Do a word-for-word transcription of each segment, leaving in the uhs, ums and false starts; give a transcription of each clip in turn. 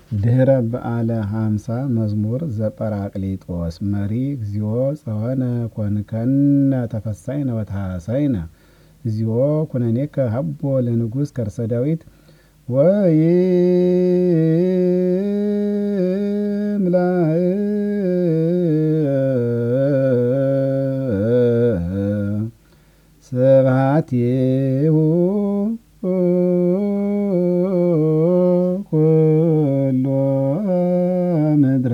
ድህረ በዓለ ሃምሳ መዝሙር ዘጰራቅሊጦስ መሪ እግዚኦ ጸወነ ኮንከነ ተፈሳይነ ወታሰይነ እግዚኦ ኩነኔከ ሀቦ ለንጉሥ ከርሰ ዳዊት ወይ ምላእ ስብሐቲሁ ኩሎ ምድረ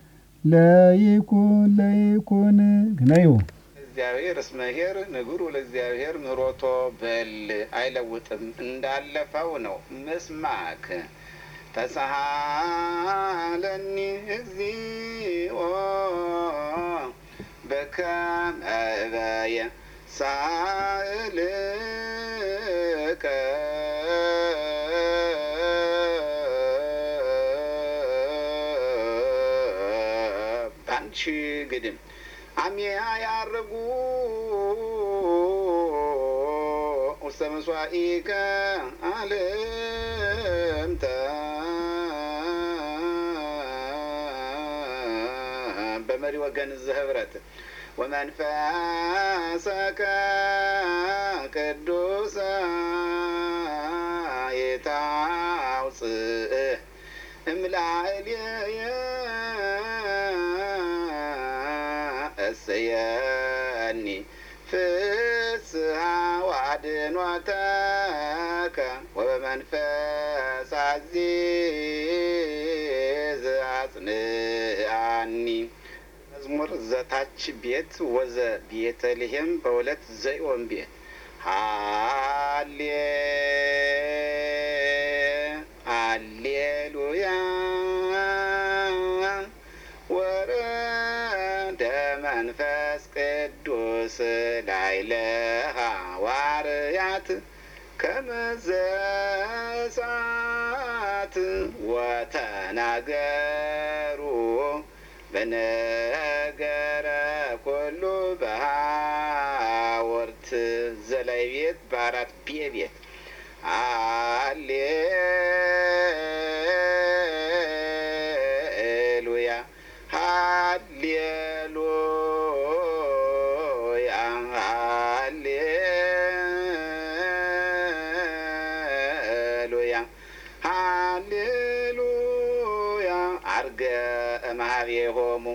ለይኩን ለይኩን ግነዩ እግዚአብሔር እስመ ኄር ንግሩ ለእግዚአብሔር ምሮቶ በል አይለውጥም እንዳለፈው ነው። ምስማክ ተሳሃለኒ እግዚኦ በከመ እበየ ሳእልከ ባንቺ ግድም አሚያ ያረጉ ውስተ መስዋኢከ አልምተ በመሪ ወገን ዘህብረት ወመንፈሰከ ቅዱስ የታውፅእ እምላእልየ እሰየኒ ፍስሐ ወአድኅኖተከ ወበመንፈስ አዚዝ አጽንዓኒ። መዝሙር ዘታች ቤት ወዘ ቤተልሔም በሁለት ዘይኦም ቤት ሃሌ ሃሌሉያ ወረደ መንፈስ ቅዱስ ላዕለ ሐዋርያት ከመ ዘእሳት ወተናገሩ በነገረ ኩሉ በሐወርት ዘላይ ቤት በአራት ቤ ቤት ሃሌሉያ ሃሌሉያ ሃሌሉያ ሃሌሉያ አርገ እምኀቤሆሙ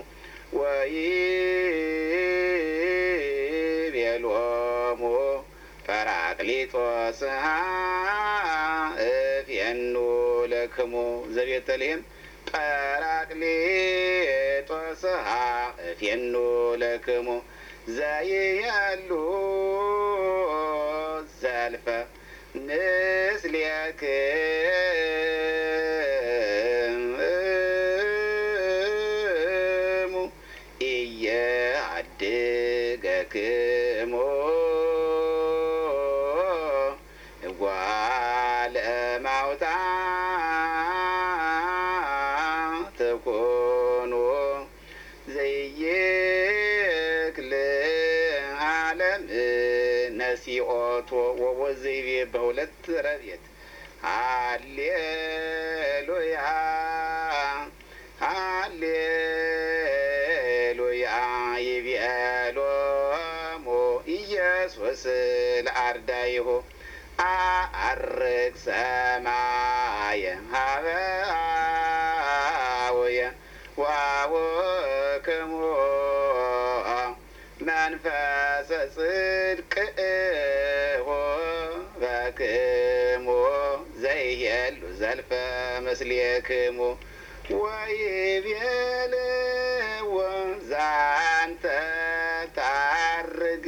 ወይቤሎሙ ጰራቅሊጦስ እፌኑ ለክሙ ዘቤተልሔም ጰራቅሊጦስ እፌኑ ለክሙ ዘይሄሉ ዘልፈ ምስሌክሙ ኢየአድገክሙ እጓለ እማውታ ትኩኑ ዘይክል ዓለም ነሲኦቶ ወወዘይቤ በሁለት ረቤት ሃሌሉያ ሃሌሉያ ይቤሎሙ ኢየሱስ ለአርዳኢሁ አዐርግ ሰማየ ሀበ አቡየ ወአቡክሙ መንፈሰ ጽድቅ በክሙ ዘይሄሉ ዘልፈ ምስሌክሙ ወይቤልዎ ዛንተ ታርግ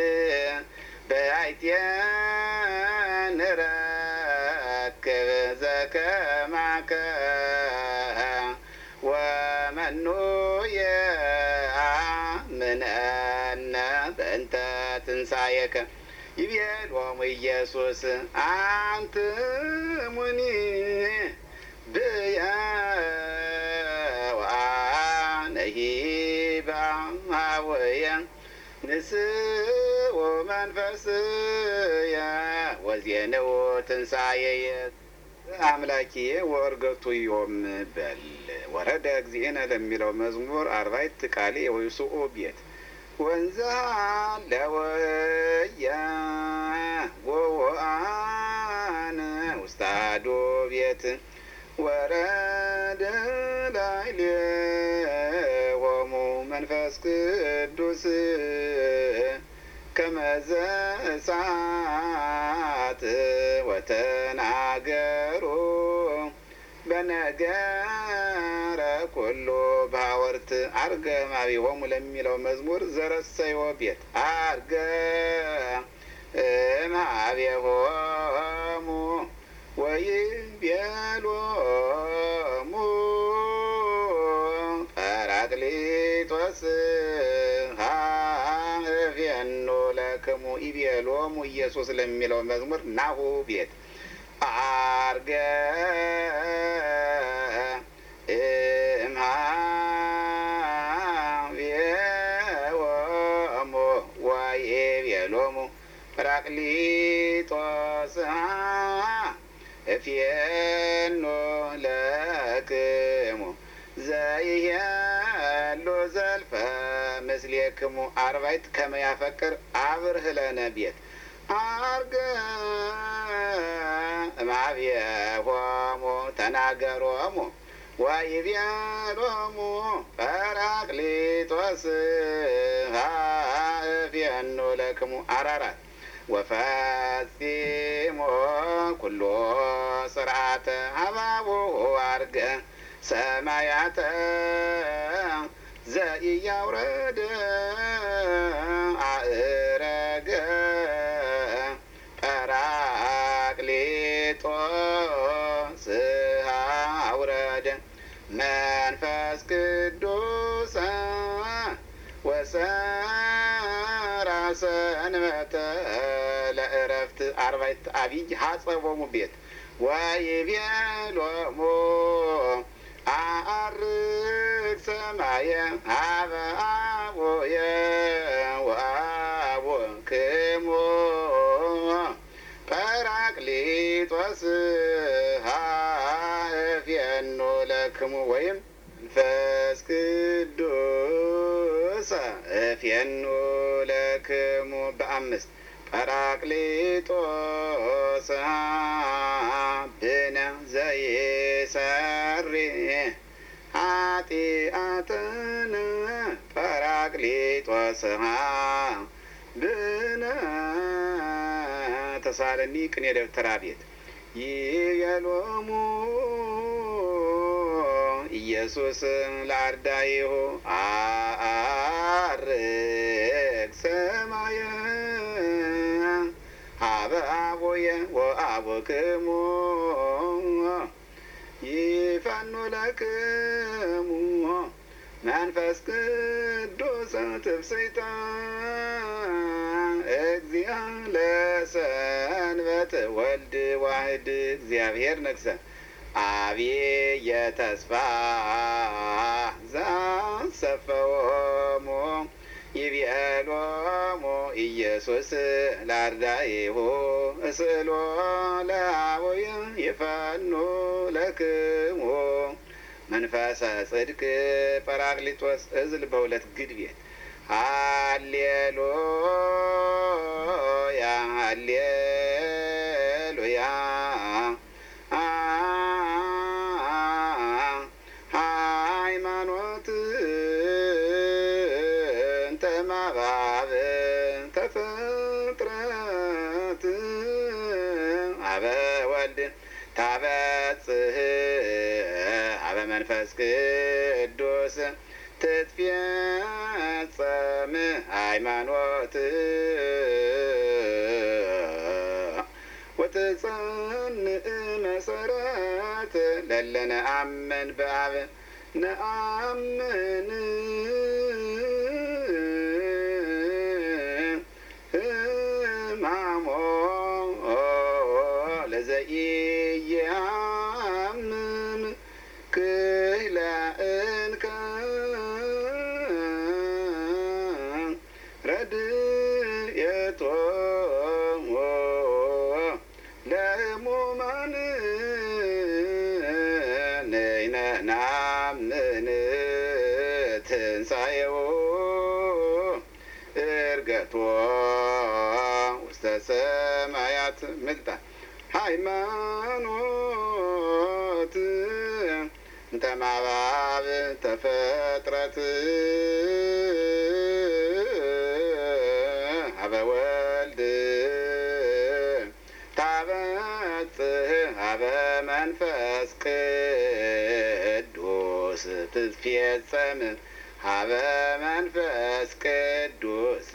በአይቴ ንረክብ ዘከማከ ወመኑ የአምነነ በእንተ ትንሣኤከ ይቤሎሙ ኢየሱስ አንትሙኒ ብየ ወአነሂ በአቡየ ንስኡ መንፈስየ ወዜንኡ ትንሣኤየ አምላኬ ወእርገቱ ዮም በል ወረደ እግዚእነ ለሚለው መዝሙር አርባዕት ቃሌ ወይስኡ ቤት ወንዛ ለወያ ወወአነ ውስተ አሐዱ ቤት ወረደ ላዕሌሆሙ መንፈስ ቅዱስ ከመ ዘእሳት ወተናገሩ በነገረ ኩሉ በሐወርት አርገ እምኀቤሆሙ ለሚለው መዝሙር ዘረሰዮ ቤት አርገ እምኀቤሆሙ ወይቤሎሙ ጰራቅሊጦስ ኀቤኖ ለክሙ ይቤሎሙ ኢየሱስ ለሚለው መዝሙር ናሁ ቤት አርገ እምኀቤሆሙ ወይቤሎሙ ጰራቅሊጦስ ኀቤኖ ለክሙ ዘይሄሉ ዘልፈ ምስሌክሙ አርባዕት ከመ ያፈቅር አብርህ ለነ ቤት አርገ እምኀቤሆሙ ተናገሮሙ ወይቤሎሙ ጰራቅሊጦስ ኀቤኖ ለክሙ አራራት ወፈጺሞ ኩሎ ስርዓተ ሀባቡሁ አርገ ሰማያተ ዘኢያውረደ አእረገ ጰራቅሊጦስ አውረደ መንፈስ ቅዱስ ወሰራ ሰንበተ ለዕረፍት አርባዕት አቢይ ሀጸቦሙ ቤት ወይቤሎሙ አዐርግ ሰማየ ሀበ አቡየ ወአቡክሙ ጰራቅሊጦስ ኀቤኖ ለክሙ ወይም መንፈስ ቅዱስ ኀቤኖ ለክሙ በአምስት ጰራቅሊጦስ ብነ ዘይሠርይ ኃጢአተነ ጰራቅሊጦስ ብነ ተሳለኒ ቅኔ ደብተራ ቤት ይቤሎሙ ኢየሱስ ለአርዳኢሁ አዐርግ ሰማየ ሀበ አቡየ ወአቡክሙ ይፈኑ ለክሙ መንፈስ ቅዱስ ትፍሥሕተ እግዚአ ለሰንበት ወልድ ዋሕድ እግዚአብሔር ነግሠ አብየ ተስፋ ዘአሰፈዎሙ ይቤሎሙ ኢየሱስ ለአርዳኢሁ እስእሎ ለአቡየ ይፈኑ ለክሙ መንፈሰ ጽድቅ ጰራቅሊጦስ እዝል በሁለት ግድ ቤት ሃሌሉያ ሃሌሉያ ሃይማኖት እንተ እምኀበ ተፈጥረት ሀበ ወልድ ታበጽሕ ሀበ መንፈስ ቅዱስ ትትፌጸም ሃይማኖት ወትጸንዕ መሰረት ለለ ነአምን በአብ ነአምን ሕማሞ ለዘኢየአምም ክህለእንከ ረድኤቶ ለሕሙማን ናምን ትንሣኤው እርገቶ ውስተ ሰማያት ምልጣ ሃይማኖት እንተ ማባብ ተፈጥረት ሀበ ወልድ ታበጽሕ ሀበ መንፈስ ቅዱስ ትትፌጸም ሀበ መንፈስ ቅዱስ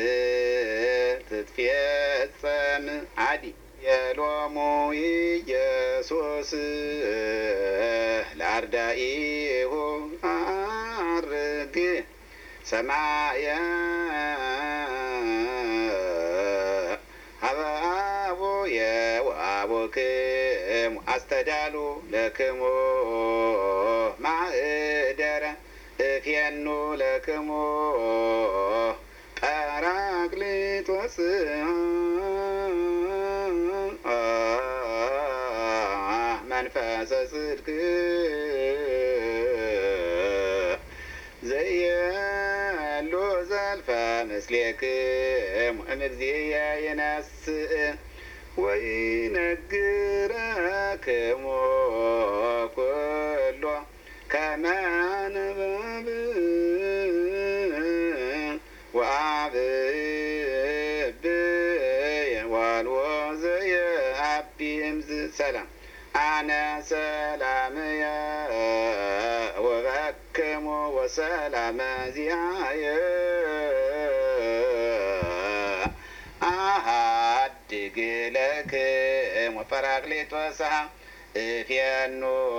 ትትፌጸም አዲ የሎሙ ኢየሱስ ለአርዳኢሁ አርግ ሰማየ ሀበ አቡየ ወአቡክሙ አስተዳሉ ለክሙ ማእደረ እፌኑ ለክሙ ጰራቅሊጦስ መንፈሰ ጽድቅ ዘየሉ ዘልፈ ምስሌክሙ እምግዚእየ ይነስእ ወይነግረክሙ ኩሎ ከመ ንበብ ወአብብየ ዋልዎ ዘየአቢ እምዝ ሰላም አነ ሰላምየ ወበክሙ ወሰላመ ዚአየ አሐድግ ለክሙ ጰራቅሊጦስ እፌኑ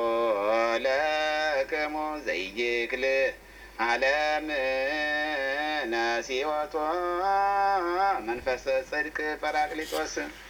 ለክሙ ዘይክል ዓለም ነሲወቶ መንፈሰ ጽድቅ ጰራቅሊጦስ